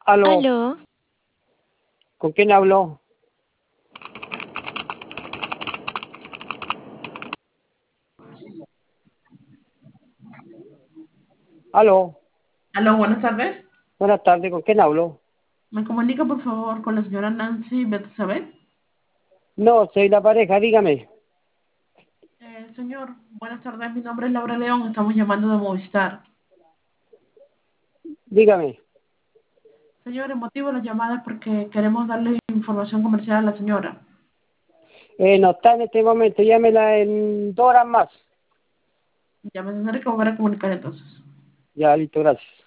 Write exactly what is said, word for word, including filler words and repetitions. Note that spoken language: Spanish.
Aló, Aló, ¿con quién hablo? Aló, Aló, buenas tardes. buenas tardes, ¿con quién hablo? ¿Me comunica, por favor, con la señora Nancy Betsabé? No, soy la pareja, dígame. Eh, señor, buenas tardes. Mi nombre es Laura León. Estamos llamando de Movistar. Dígame. Señor, el motivo de la llamada es porque queremos darle información comercial a la señora. Eh, no está en este momento, llámela en dos horas más. Ya me tendré que volver a comunicar entonces. Ya, listo, gracias.